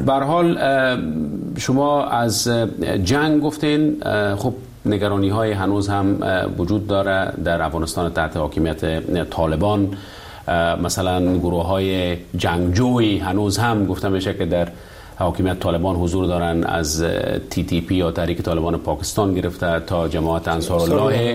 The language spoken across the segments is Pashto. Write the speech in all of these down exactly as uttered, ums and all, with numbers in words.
به هر حال شما از جنگ گفتین، خب نگرانی های هنوز هم وجود داره در افغانستان تحت حاکمیت طالبان. مثلا گروه های جنگجوی هنوز هم گفته میشه که در حاکمیت طالبان حضور دارن، از تی تی پی یا تحریک طالبان پاکستان گرفته تا جماعت انصارالله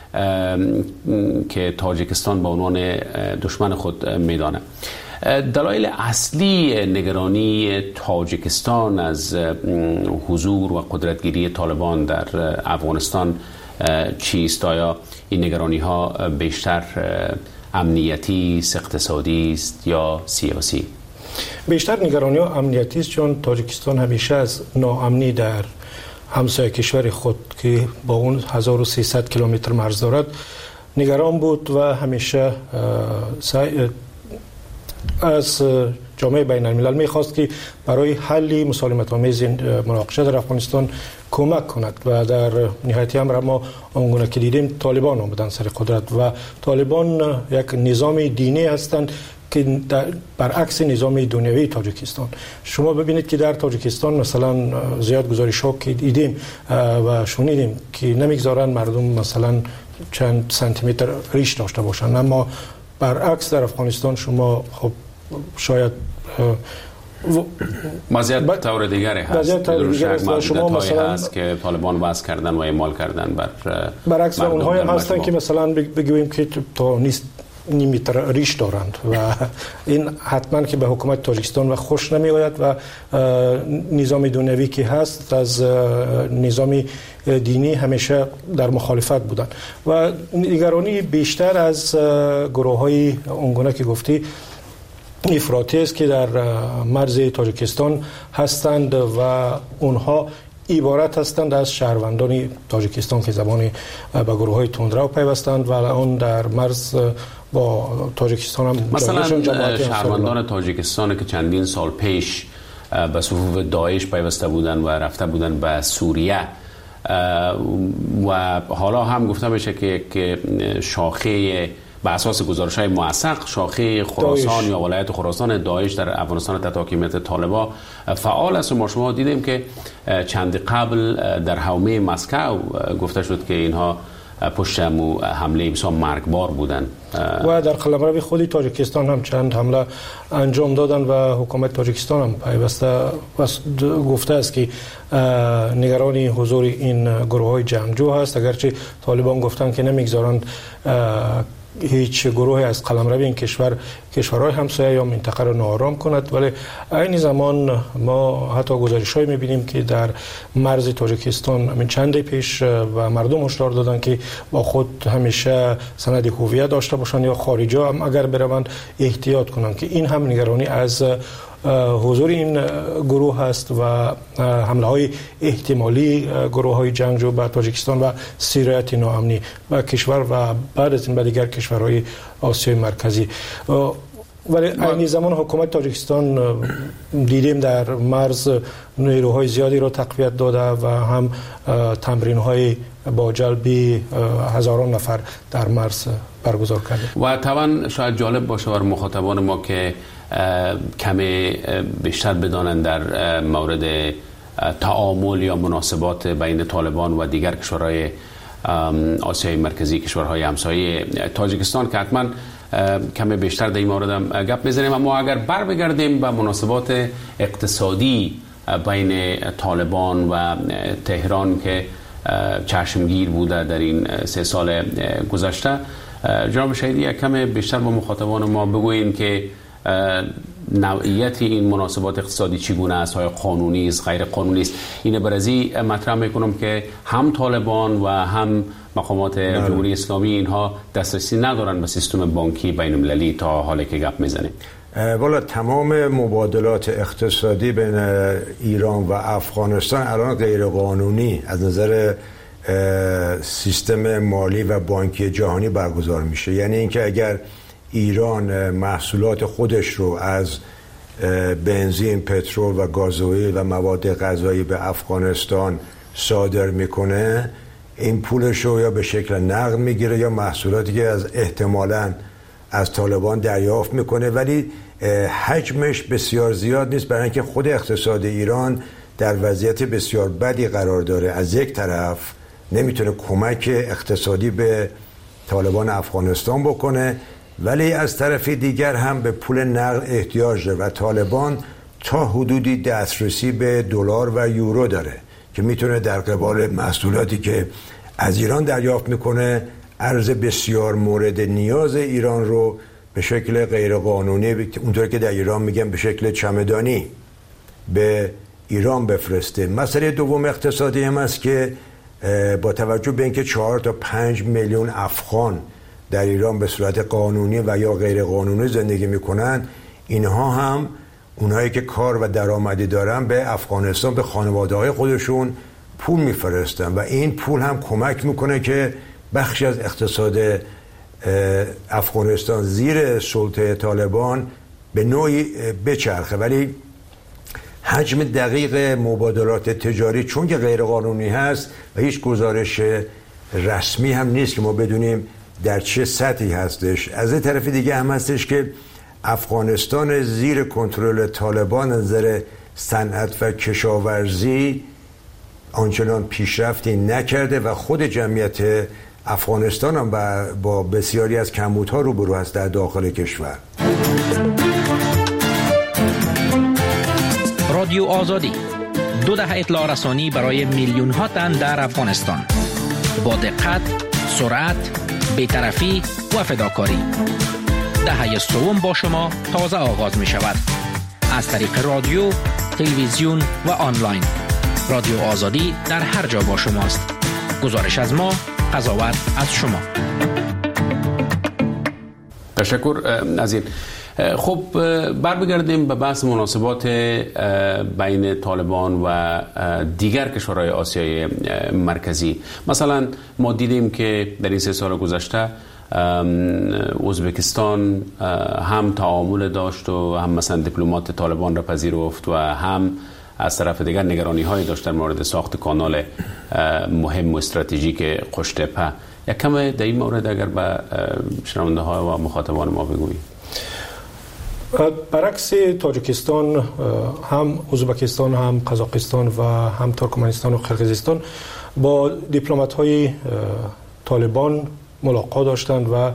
که تاجیکستان به عنوان دشمن خود میدانه. دلایل اصلی نگرانی تاجیکستان از حضور و قدرتگیری طالبان در افغانستان چیست؟ آیا این نگرانی ها بیشتر امنیتی است، اقتصادی است یا سیاسی؟ بیشتر نگرانی ها امنیتی است، چون تاجیکستان همیشه از ناامنی در همسایه کشور خود که با اون هزار و سیصد کیلومتر مرز دارد نگران بود و همیشه از جامعه بین الملل میخواست که برای حل مسالمت آمیز مناقشه در افغانستان کمک کند و در نهایت امر ما آنگونه که دیدیم طالبان آمدن سر قدرت و طالبان یک نظام دینی هستند که برعکس نظام دنیوی تاجیکستان. شما ببینید که در تاجیکستان مثلا زیاد گزارش ها که دیدیم و شنیدیم که نمیگذارن مردم مثلا چند سانتی متر ریش داشته باشند، اما برعکس در افغانستان شما خب شاید وضعیت طور دیگری هست. در شما مثلا هست که طالبان وضع کردن و اعمال کردن بر برعکس اونها هم هستن که مثلا بگوییم که تا نیست نیم متر ریش دارند و این حتما که به حکومت تاجیکستان و خوش نمی آید و نظام دنیوی که هست از نظام دینی همیشه در مخالفت بودن و نگرانی بیشتر از گروه های اونگونه که گفتی افراطی است که در مرز تاجیکستان هستند و اونها عبارت هستند از شهروندان تاجیکستان که زبان به گروه های تندرو پیوستند و اون در مرز با تاجیکستان هم مثلا شهروندان تاجیکستان که چندین سال پیش به صفوف داعش پیوسته بودن و رفته بودن به سوریه و حالا هم گفته میشه که که شاخه به اساس گزارش‌های موثق شاخه خراسان یا ولایت خراسان داعش در افغانستان تحت حاکمیت طالبان فعال است و ما شما دیدیم که چند قبل در حومه مسکو گفته شد که اینها پشت حمله بسیار مرگبار بودند و در قلمرو خودی تاجیکستان هم چند حمله انجام دادن و حکومت تاجیکستان هم پیوسته گفته است که نگرانی حضور این گروه های جنگجو هست، اگرچه طالبان گفتن که نمیگذارند هیچ گروهی از قلمرو این کشور کشورهای همسایه یا منطقه را ناآرام کند، ولی این زمان ما حتی گزارش‌هایی می‌بینیم که در مرز تاجیکستان من چند پیش و مردم هشدار دادن که با خود همیشه سند هویت داشته باشند یا خارجی هم اگر بروند احتیاط کنند که این هم نگرانی از حضور این گروه هست و حمله های احتمالی گروه های جنگجو به تاجیکستان و سیرایت ناامنی و کشور و بعد از این به دیگر کشورهای آسیای مرکزی. ولی این زمان حکومت تاجیکستان دیدیم در مرز نیروهای زیادی را تقویت داده و هم تمرین های با جلب هزاران نفر در مرز برگزار کرده. و طبعا شاید جالب باشه بر مخاطبان ما که کمی بیشتر بدانند در مورد تعامل یا مناسبات بین طالبان و دیگر کشورهای آسیای مرکزی، کشورهای همسایه تاجیکستان، که حتما کمی بیشتر در این مورد هم گپ میزنیم. اما اگر بر بگردیم به مناسبات اقتصادی بین طالبان و تهران که چشمگیر بوده در این سه سال گذشته، جناب شهیدی یک کمی بیشتر با مخاطبان ما بگوییم که نوعیت این مناسبات اقتصادی چگونه است؟ آیا قانونی است، غیر قانونی است؟ اینه برازی مطرح میکنم که هم طالبان و هم مقامات جمهوری اسلامی اینها دسترسی ندارن به سیستم بانکی بین المللی تا حالی که گپ میزنیم. والا تمام مبادلات اقتصادی بین ایران و افغانستان الان غیر قانونی از نظر سیستم مالی و بانکی جهانی برگزار میشه. یعنی اینکه اگر ایران محصولات خودش رو از بنزین، پترول و گازوئیل و مواد غذایی به افغانستان صادر میکنه، این پولش رو یا به شکل نقد میگیره یا محصولاتی که از احتمالاً از طالبان دریافت میکنه، ولی حجمش بسیار زیاد نیست، برای اینکه خود اقتصاد ایران در وضعیت بسیار بدی قرار داره. از یک طرف نمیتونه کمک اقتصادی به طالبان افغانستان بکنه، ولی از طرف دیگر هم به پول نقد احتیاج داره و طالبان تا حدودی دسترسی به دلار و یورو داره که میتونه در قبال محصولاتی که از ایران دریافت میکنه ارز بسیار مورد نیاز ایران رو به شکل غیرقانونی، اونطور که در ایران میگن به شکل چمدانی، به ایران بفرسته. مسئله دوم اقتصادی هم است که با توجه به اینکه چهار تا پنج میلیون افغان در ایران به صورت قانونی و یا غیر قانونی زندگی میکنن، اینها هم اونهایی که کار و درآمدی دارن به افغانستان به خانواده‌های خودشون پول میفرستن و این پول هم کمک میکنه که بخشی از اقتصاد افغانستان زیر سلطه طالبان به نوعی بچرخه. ولی حجم دقیق مبادلات تجاری چون که غیر قانونی هست و هیچ گزارش رسمی هم نیست که ما بدونیم در چه سطحی هستش. از این طرف دیگه هم هستش که افغانستان زیر کنترل طالبان از نظر صنعت و کشاورزی آنچنان پیشرفتی نکرده و خود جمعیت افغانستان هم با بسیاری از کمبودها روبرو هست در داخل کشور. رادیو آزادی، دو دهه اطلاع رسانی برای میلیون ها تن در افغانستان، با دقت، سرعت، بی‌طرفی و فداکاری. دهه سوم با شما تازه آغاز می شود. از طریق رادیو، تلویزیون و آنلاین. رادیو آزادی در هر جا با شماست. گزارش از ما، قضاوت از شما. تشکر از این. خب برمیگردیم به بحث مناسبات بین طالبان و دیگر کشورهای آسیای مرکزی. مثلا ما دیدیم که در این سه سال گذشته ازبکستان هم تعامل داشت و هم مثلا دیپلمات طالبان را پذیرفت و هم از طرف دیگر نگرانی های داشت در مورد ساخت کانال مهم و استراتژیک قشتپه. یک کم در این مورد اگر به شنونده ها و مخاطبان ما بگویید. برعکس تاجیکستان، هم ازبکستان، هم قزاقستان و هم ترکمنستان و قرقیزستان با دیپلمات های طالبان ملاقات داشتند و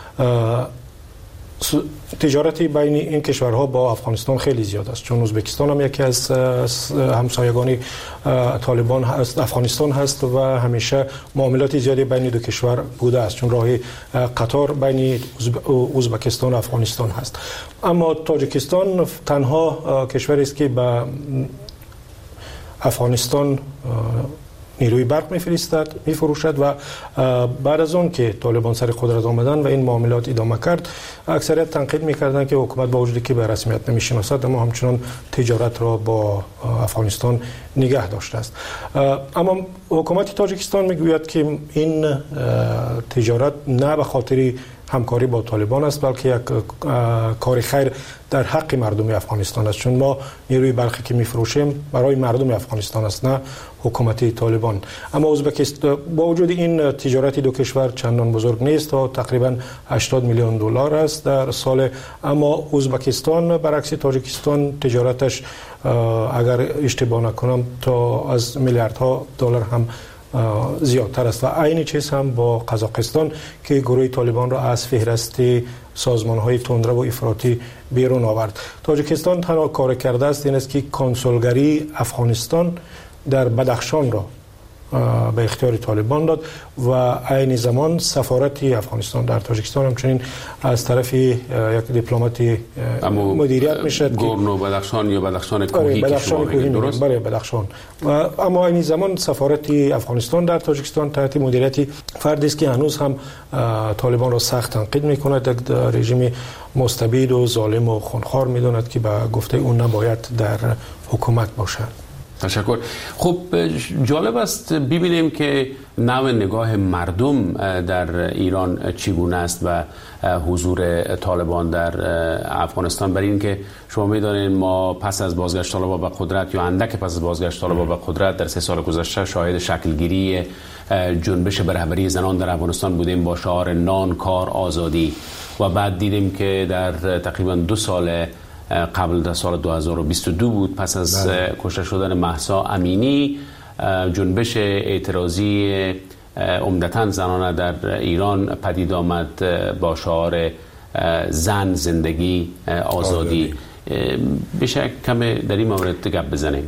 تجارتی بین این کشورها با افغانستان خیلی زیاد است، چون ازبکستان هم یکی از همسایگان طالبان هست، افغانستان هست و همیشه معاملات زیادی بین دو کشور بوده است، چون راه قطار بین ازبکستان و افغانستان هست. اما تاجیکستان تنها کشوری است که به افغانستان نیروی برق میفرستد، میفروشد و بعد از اون که طالبان سر قدرت آمدن و این معاملات ادامه کرد، اکثریت تنقید میکردن که حکومت با وجودی که به رسمیت نمیشناسد اما همچنان تجارت را با افغانستان نگه داشته است. اما حکومت تاجیکستان میگوید که این تجارت نه به خاطر همکاری با طالبان است، بلکه یک کار خیر در حق مردم افغانستان است، چون ما نیروی برقی که میفروشیم برای مردم افغانستان است، نه حکومت طالبان. اما ازبکستان با وجود این تجارت دو کشور چندان بزرگ نیست و تقریبا هشتاد میلیون دلار است در سال، اما ازبکستان برعکس تاجیکستان تجارتش اگر اشتباه نکنم تا از میلیاردها دلار هم زیادتر است و عین چیز هم با قزاقستان که گروه طالبان را از فهرست سازمان‌های تندرو و افراطی بیرون آورد. تاجیکستان تنها کار کرده است این است که کنسولگری افغانستان در بدخشان را به اختیار طالبان داد و عین زمان سفارت افغانستان در تاجیکستان همچنین از طرف یک دیپلمات مدیریت میشد، گورنو بدخشان یا بدخشان کوهی که شما میگید، درست؟ بله بدخشان. اما عین زمان سفارت افغانستان در تاجیکستان تحت مدیریت فردی است که هنوز هم طالبان را سخت تنقید میکند، یک رژیم مستبد و ظالم و خونخوار میداند که به گفته اون نباید در حکومت باشد. تشکر. خب جالب است ببینیم که نوع نگاه مردم در ایران چگونه است و حضور طالبان در افغانستان. برای اینکه شما می‌دانید ما پس از بازگشت طالبان به قدرت یا اندک پس از بازگشت طالبان به قدرت در سه سال گذشته شاهد شکلگیری جنبش به رهبری زنان در افغانستان بودیم با شعار نان، کار، آزادی و بعد دیدیم که در تقریبا دو سال قبل در سال دو هزار و بیست و دو بود پس از کشته شدن مهسا امینی جنبش اعتراضی عمدتاً زنانه در ایران پدید آمد با شعار زن، زندگی، آزادی. بشه کم در این مورد گپ بزنیم؟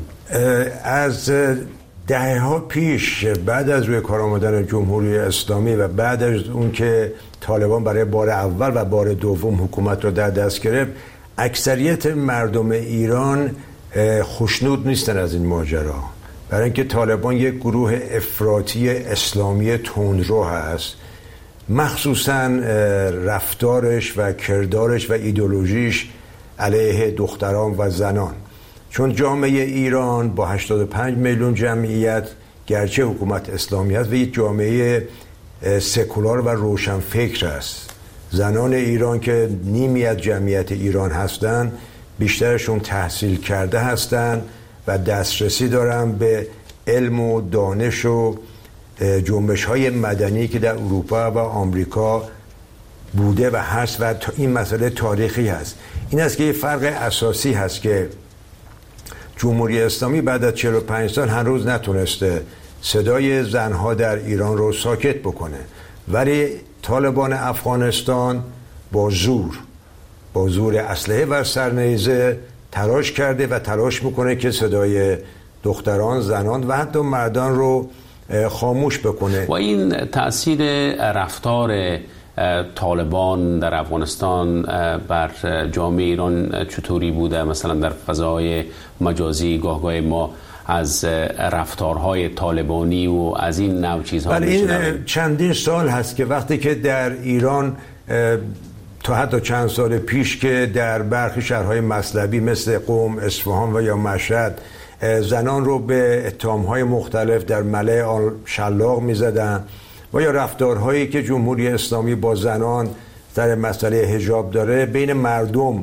از دهه ها پیش بعد از روی کار آمدن جمهوری اسلامی و بعد از اون که طالبان برای بار اول و بار دوم حکومت رو در دست گرفت، اکثریت مردم ایران خوشنود نیستن از این ماجرا، برای اینکه طالبان یک گروه افراطی اسلامی تندرو هست، مخصوصا رفتارش و کردارش و ایدئولوژیش علیه دختران و زنان. چون جامعه ایران با هشتاد و پنج میلیون جمعیت گرچه حکومت اسلامی هست و یک جامعه سکولار و روشنفکر است. زنان ایران که نیمی از جمعیت ایران هستند بیشترشون تحصیل کرده هستند و دسترسی دارن به علم و دانش و جنبش‌های مدنی که در اروپا و آمریکا بوده و هست و این مسئله تاریخی هست. این است که یه فرق اساسی هست که جمهوری اسلامی بعد از چهل و پنج سال هنوز نتونسته صدای زنها در ایران رو ساکت بکنه، ولی طالبان افغانستان با زور با زور اسلحه و سرنیزه تلاش کرده و تلاش میکنه که صدای دختران، زنان و حتی مردان رو خاموش بکنه. و این تأثیر رفتار طالبان در افغانستان بر جامعه ایران چطوری بوده؟ مثلا در فضای مجازی گاهگاه ما از رفتارهای طالبانی و از این نوع چیزها میشنویم. این چندین سال هست که وقتی که در ایران تا حتی چند سال پیش که در برخی شهرهای مطلبی مثل قم، اصفهان و یا مشهد زنان رو به اتهام‌های مختلف در ملأ آن شلاق می‌زدن و یا رفتارهایی که جمهوری اسلامی با زنان در مسئله حجاب داره بین مردم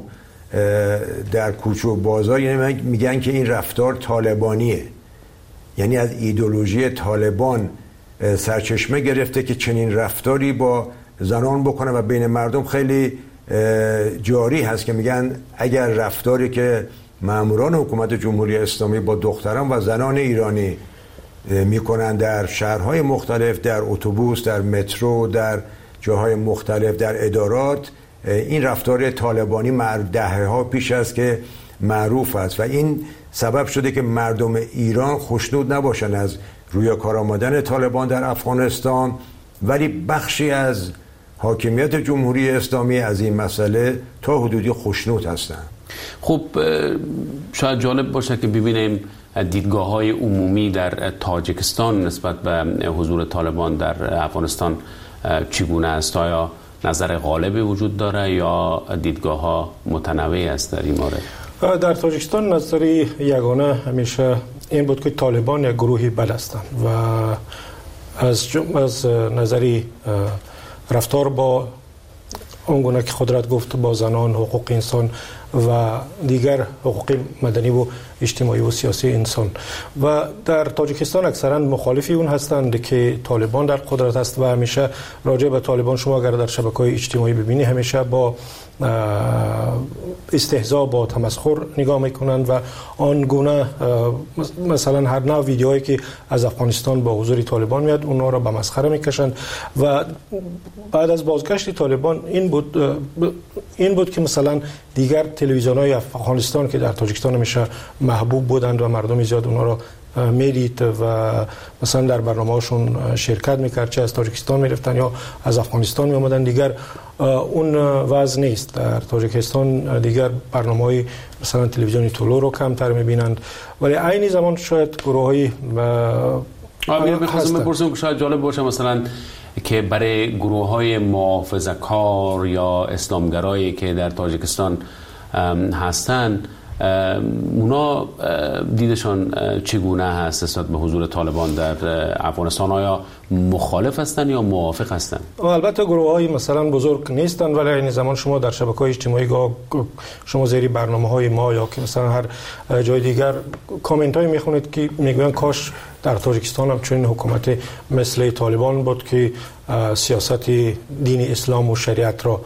در کوچه و بازار، یعنی میگن که این رفتار طالبانیه، یعنی از ایدئولوژی طالبان سرچشمه گرفته که چنین رفتاری با زنان بکنه و بین مردم خیلی جاری هست که میگن اگر رفتاری که ماموران حکومت جمهوری اسلامی با دختران و زنان ایرانی میکنن در شهرهای مختلف، در اتوبوس، در مترو، در جاهای مختلف، در ادارات، این رفتار طالبانی دهه ها پیش است که معروف است و این سبب شده که مردم ایران خوشنود نباشن از روی کار آمدن طالبان در افغانستان، ولی بخشی از حاکمیت جمهوری اسلامی از این مسئله تا حدودی خوشنود هستند. خب شاید جالب باشه که ببینیم دیدگاه‌های عمومی در تاجیکستان نسبت به حضور طالبان در افغانستان چگونه است؟ آیا نظر غالبی وجود داره یا دیدگاه‌ها متنوع است در این مورد؟ در تاجیکستان نظری یگانه همیشه این بود که طالبان یک گروهی بد هستند و از از نظری رفتار با اونگونه که خودت گفت با زنان، حقوق انسان و دیگر حقوق مدنی و اجتماعی و سیاسی انسان و در تاجیکستان اکثرا مخالفی اون هستند که طالبان در قدرت است و همیشه راجع به طالبان شما اگر در شبکه‌های اجتماعی ببینی همیشه با استهزا با تمسخر نگاه میکنند و آنگونه مثلا هر نوع ویدیوهایی که از افغانستان با حضور طالبان میاد اونها را به مسخره میکشند و بعد از بازگشت طالبان این بود این بود که مثلا دیگر تلویزیون‌های افغانستان که در تاجیکستان همیشه محبوب بودند و مردم زیاد اونها را میدید و مثلا در برنامه‌هاشون شرکت میکرد، چه از تاجیکستان میرفتن یا از افغانستان میامدن، دیگر اون وضع نیست. در تاجیکستان دیگر برنامه‌های مثلا تلویزیونی طلوع رو کمتر میبینند، ولی عین زمان شاید گروه‌های آمیر می‌خواستم بپرسم که شاید جالب باشه مثلا که برای گروه‌های محافظه‌کار یا اسلامگرایی که در تاجیکستان هستند اونا دیدشان چگونه هست نسبت به حضور طالبان در افغانستان؟ آیا مخالف هستند یا موافق هستند؟ البته گروه های مثلا بزرگ نیستند، ولی این زمان شما در شبکه‌های اجتماعی شما زیر برنامه های ما یا که مثلا هر جای دیگر کامنت های میخونید که میگوین کاش در تاجیکستان هم چنین حکومت مثل طالبان بود که سیاست دین اسلام و شریعت را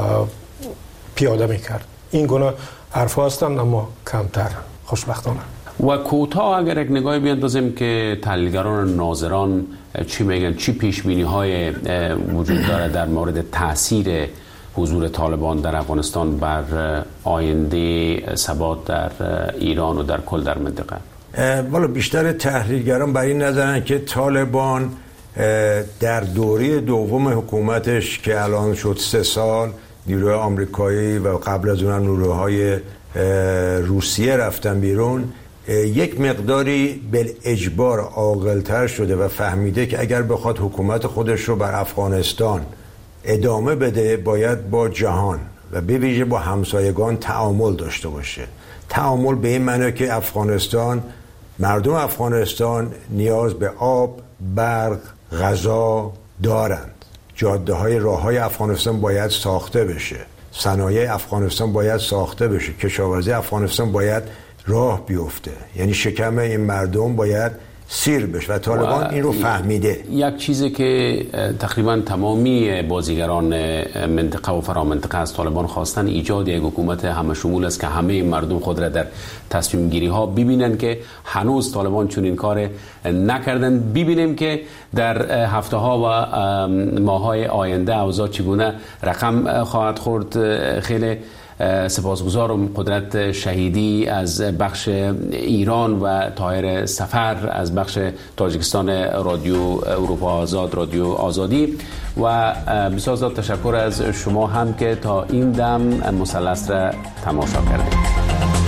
پیاده میکرد. این گونه حرف هستند اما کمتر خوشبختانه. و کوتاه اگر یک نگاهی بیاندازیم که تحلیلگران ناظران چی میگن، چی پیش بینی های وجود داره در مورد تاثیر حضور طالبان در افغانستان بر آینده ثبات در ایران و در کل در منطقه؟ والا بیشتر تحلیلگران بر این نظرن که طالبان در دوره دوم حکومتش که الان شد سه سال، نیروهای آمریکایی و قبل از اونم نیروهای روسیه رفتن بیرون، یک مقداری بالاجبار عاقل‌تر شده و فهمیده که اگر بخواد حکومت خودش رو بر افغانستان ادامه بده باید با جهان و به ویژه با همسایگان تعامل داشته باشه. تعامل به این معنی که افغانستان، مردم افغانستان نیاز به آب، برق، غذا دارند. جاده های راه های افغانستان باید ساخته بشه، صنایع افغانستان باید ساخته بشه، کشاورزی افغانستان باید راه بیفته، یعنی شکم این مردم باید سیر بشه و طالبان این رو فهمیده. یک چیزی که تقریبا تمامی بازیگران منطقه و فرامنطقه از طالبان خواستن ایجاد یک حکومت همه شمول است که همه مردم خود را در تصمیم گیری ها ببینن که هنوز طالبان چون این کار نکردن. ببینیم که در هفته ها و ماه های آینده اوضاع چگونه رقم خواهد خورد. خیلی سپاسگزارم قدرت شهیدی از بخش ایران و طاهر سفر از بخش تاجیکستان رادیو اروپا آزاد، رادیو آزادی، و بسیار زیاد تشکر از شما هم که تا این دم مثلث را تماشا کردید.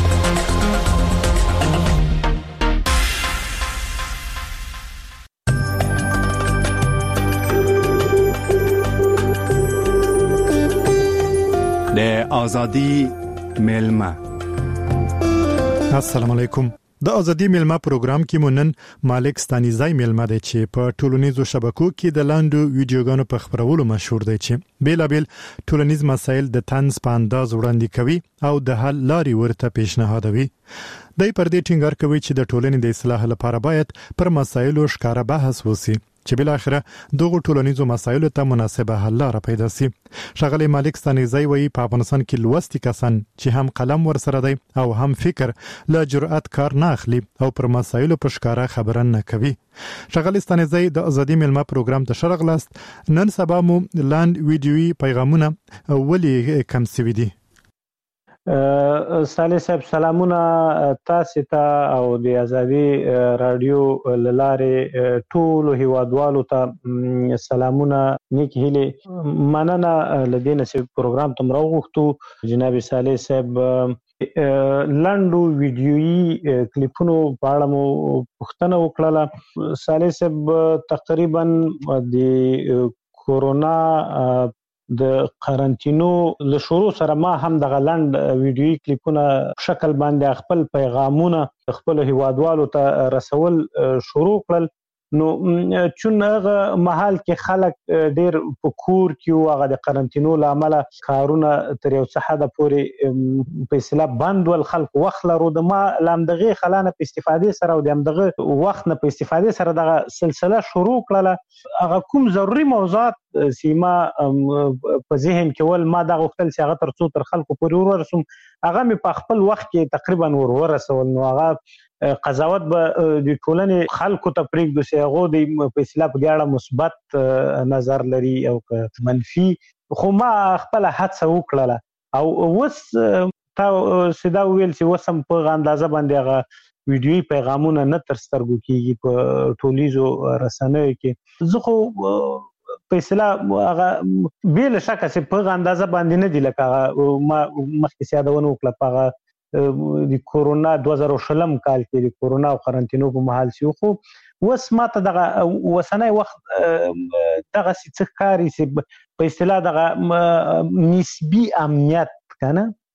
د آزادی میلمه. السلام علیکم. د ازادي میلمه پروګرام کې مونن مالک ستانیزای میلمه دی چې په ټولنیزو شبکو کې د لاندو ویډیوګانو په خبرولو مشهور دی چې بیلابل ټولنیز مسایل د طنز په انداز وړاندې کوي او د حل لارې ورته پیشنهادوي. دای پر دې ټینګار کوي چې د ټولنې د اصلاح لپاره باید پر مسایلو ښکاره بحث وسی چې بل اخره دغه ټولنیزو مسایلو ته مناسبه حل لاره پیدا سي. شغله مالک ستانیزای وایي په افغانستان کې لوستي کسان چې هم قلم ورسره دی او هم فکر له جرأت کار نه اخلي او پر مسایلو په ښکاره خبره نه کوي. شغله ستانیزای د ازادي میلمه پروګرام ته شرغلاست. نن سبا مو لاند ویډیوي پیغامونه ولې کم سوي دي؟ صالح صاحب سلامونه تاسو ته او د ازادي رادیو لاره ټول هیوادوالو ته سلامونه نیک هیله مننه لدینه چې پروګرام تم راوغښتو. جناب صالح صاحب لاندو ویډیوي کلیپونو په اړه مو پوښتنه وکړه. صالح صاحب تقریبا د کورونا د قرنټینو له شروع سره ما هم د غلند ویډیوي کلیپونه شکل باندې خپل پیغامونه خپل هیوادوالو ته رسول شروع کړل. نو چون هغه محل کې خلک ډیر په کور کې او هغه د قرنټینو لامل کارونه تر یو څه حد پورې په اصطلاح بند ول، خلک وخت لرو د ما لامدغه خلانه په استفاده سره او دغه وخت نه په استفاده سره دغه سلسله شروع کړله. هغه کوم ضروري موضوعات سیما په ذهن کې ول ما دغه وختل چې هغه تر څو تر خلکو پورې ورسوم هغه مې په خپل وخت کې تقریبا ور ورسول. نو هغه قضاوت به د ټولنې خلکو ته پرېږدو چې هغه د په اصطلاح په اړه مثبت نظر لري او منفي، خو ما خپل هڅه وکړله او وس تا سیدا ویل چې وسم په اندازه باندې هغه ویډیوي پیغامونه نه تر سترګو کېږي په ټولیزو رسنیو کې. زه خو په اصطلاح هغه بل شکه چې په اندازه باندې نه دی لکه ما مخکې یادونه وکړه په د کورونا دوه زره شلم کال کې د کورونا او قرنټینو په محل شو. خو وس ماته دغه وسنۍ وخت دغه څه کاری چې په اصطلاح دغه نسبی امنیت کنه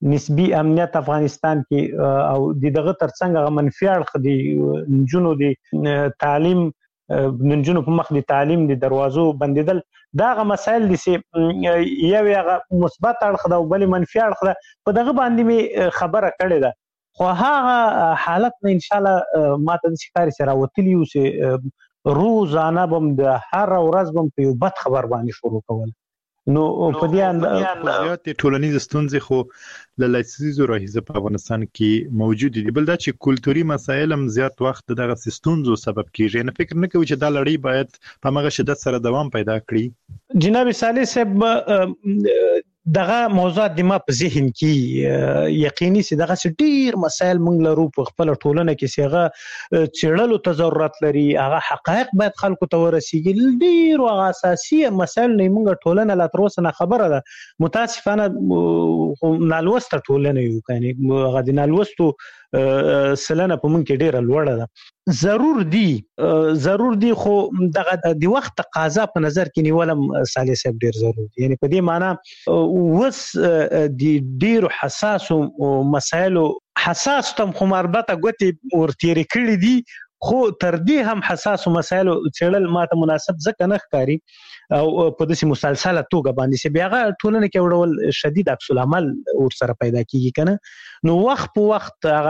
نسبی امنیت افغانستان کې او دغه ترڅنګ منفي اړخ دي نجونو دي تعلیم نجونو په مخ دي تعلیم دي دروازو بندیدل دا غ مسائل دي چې یو یو مثبت اړخ دا او بل منفي اړخ دا په دغه باندې می خبره کړې ده خو هغه حالت نه ان شاء الله ماته د شکاري سره وتلی او چې روزانه بم د هر ورځ بم په یو بد خبر باندې شروع کول نو په دې اند زیات ټولنیز ستونزې خو له لسیزو راهیسه په افغانستان کې موجود دي بل دا چې کلتوري مسایل هم زیات وخت دغه ستونزو سبب کیږي نه فکر نه کوي چې دا لړۍ باید په مغه شدت سره دوام پیدا کړي جناب صالح صاحب دغه موضوعات د ما په ذهن کې یقیني سي دغه ډیر مسایل موږ لرو په خپل ټولنه کې سیغه چړلو ته ضرورت لري هغه حقایق باید خلکو ته ورسیږي ډیر او اساسي مسایل نه موږ ټولنه لا تر اوسه نه خبره ده متاسفانه نالوسته ټولنه یو کني هغه د نالوستو سلنه په مونږ کې ډیره لوړه ده ضرور دی ضرور دی خو دغه د وخت تقاضا په نظر کې نیولم صالح صاحب ډیر ضروري دی یعنی په دې معنی وس د ډیر حساس او مسایل حساس تم خو مربطه غوتی ورتيري کړی دي خو تر دې هم حساس مسایل چړل ماته مناسب ځکه نه ښکاری او په داسې مسلسله توګه باندې چې بیاغه ټولنه کې وړول شدید عکس العمل ور سره پیدا کیږي کنه نو وخت په وخت هغه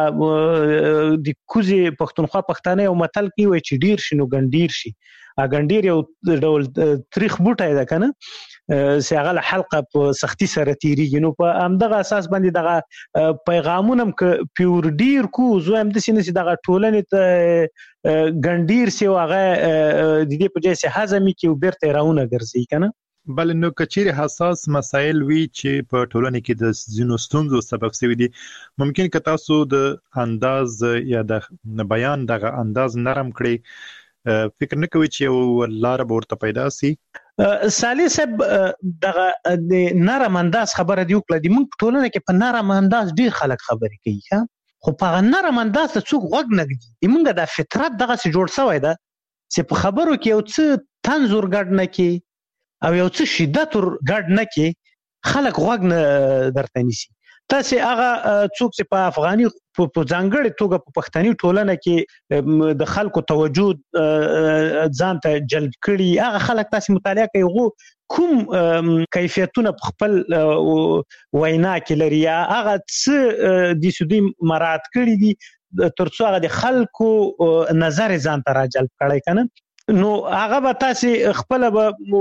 د کوزي پښتونخوا پښتانه او متل کې وای چې ډیر شنو ګنډیر شي ا ګنډیر یو ډول تاریخ بوټای ده کنه چې هغه حلقه په سختي سره تیریږي نو په همدغه اساس باندې دغه پیغامونه ک پیور ډیر کو زو هم د سینې دغه ټولنې ته ګنډیر سی واغه د دې په ځای سه هضمي کې وبرته راونه ګرځي کنه بل نو کچېره حساس مسایل وی چې په ټولنه کې د زینو ستونزو سبب شوی دي ممکن که تاسو د انداز یا د بیان دغه انداز نرم کړئ فکر نه کوي چې یو لار به ورته پیدا سي صالح صاحب دغه د نرم انداز خبره دی وکړه د موږ ټولنه کې په نرم انداز ډیر خلک خبرې کوي ها خو په نرم انداز ته څوک غوږ نه ږدي موږ د فطرت دغه څه جوړ شوی ده چې په خبرو کې یو څه تنزور ګډ نه کی او یو څه شدت ور ګډ نه کی خلک غوږ نه درته نیسي تاسو هغه څوک چې په افغاني په ځانګړي توګه په پښتني ټولنه کې د خلکو توجه ځان ته جلب کړي هغه خلک تاسو مطالعه کوي کوم کیفیتونه په خپل وینا کې لري هغه څه د سودی مراد کړي دي ترڅو هغه د خلکو نظر ځان ته راجلب کړي کنه نو هغه به تاسو خپل به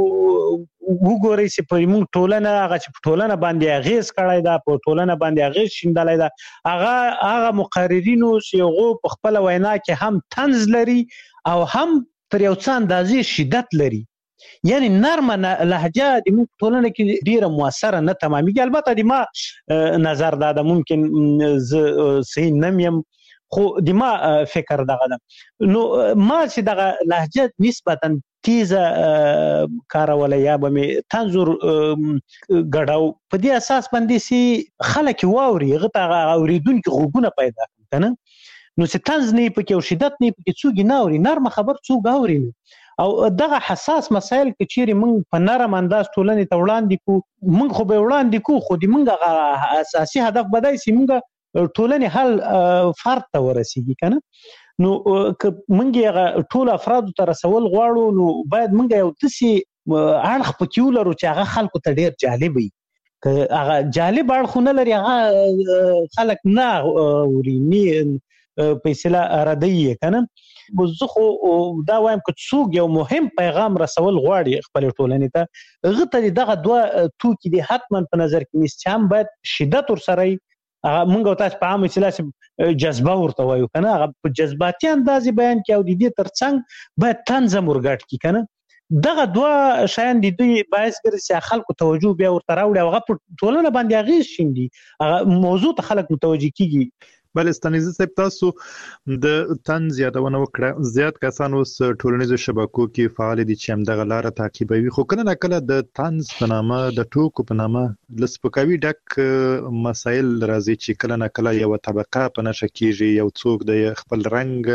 وګورئ چې په موږ ټولنه هغه چې په ټولنه باندې اغیز کړای دا په ټولنه باندې اغیز شیندلای دا هغه هغه مقررینو چې هغه په خپل وینا کې هم طنز لري او هم تر یو څه اندازې شدت لري یعنی نرمه لهجه د موږ ټولنه کې ډیره موثره نه تمامېږي البته د ما نظر دا ده ممکن ز صحیح نمیم خو د ما فکر دغه ده نو ما چې دغه لهجه نسبتا تیزه کارولای یا به می تنزور غډاو په دې اساس باندې سي خلک واوري غته اوریدونکو غوګونه پیدا کنه نو چې تنز نه پکې او شدت نه پکې څوګي نه اوري نرمه خبر څوګ اوري او دغه حساس مسایل کې چیرې موږ په نرم انداز ټولنې ته وړاندې کو موږ خو به وړاندې کو خو د موږ اساسي هدف بدای سي موږ ټولنې حل فرد ته ورسیږي کنه نو که موږ ټول افراد ته رسول غواړو نو باید موږ یو تسي اړخ پکې ولرو چې هغه خلکو ته ډیر جالب وي که هغه جالب اړخونه لري هغه خلک نه ورینی په اصطلاح ردی کنه زه خو دا وایم که څوک یو مهم پیغام رسول غواړي خپل ټولنې ته غته دغه دوه توکي دي حتما په نظر کې نیست چې هم باید شدت ور سره مونږ تاسو په عامه اصطلاح جذبه ورته وایو کنه هغه په جذباتي انداز بیان کې او د دې ترڅنګ باید تنظیم ورګټ کی کنه دغه دوه شیان د دوی باعث ګرځي خلکو توجه بیا ورته راوړي هغه په ټولنه باندې اغیز شیندي هغه موضوع ته خلک متوجه کیږي بلستانیزه صاحب تاسو د طنز یادونه وکړه زیات کسان اوس ټولنیزو شبکو کې فعال دي چې همدغه لار تعقیبوي خو کله نه کله د طنز په نامه د ټوکو په نامه لسپکاوي ډک مسایل راځي چې کله نه کله یو طبقه په نشه کېږي یو څوک د خپل رنگ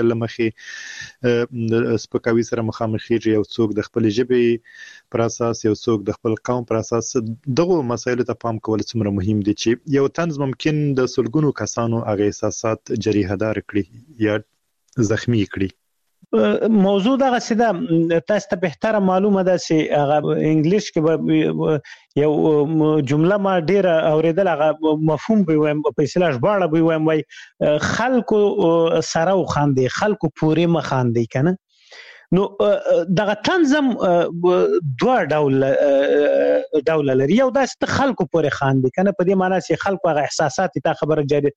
لمخې د سپکاوي سره مخامخ کېږي یو څوک د خپل ژبې پر اساس یو څوک د خپل قوم پر اساس دغه مسایل ته پام کول څومره مهم دي چې یو طنز ممکن د سلګونو کسانو هغه احساسات جریحه دار کړي یا زخمی کړي موضوع دغه سیده تاسو ته بهتره معلومه ده چې هغه انګلیش کې یو جمله ما ډیره اوریدل هغه مفهوم به وایم په اصطلاح ژباړه به وایم وای خلکو سره وخاندي خلکو پورې مخاندي کنه نو دغه تنظیم دوه ډول ډول لري یو داسې خلکو پورې خاندي کنه په دې معنی چې خلکو هغه احساسات ته خبره جاري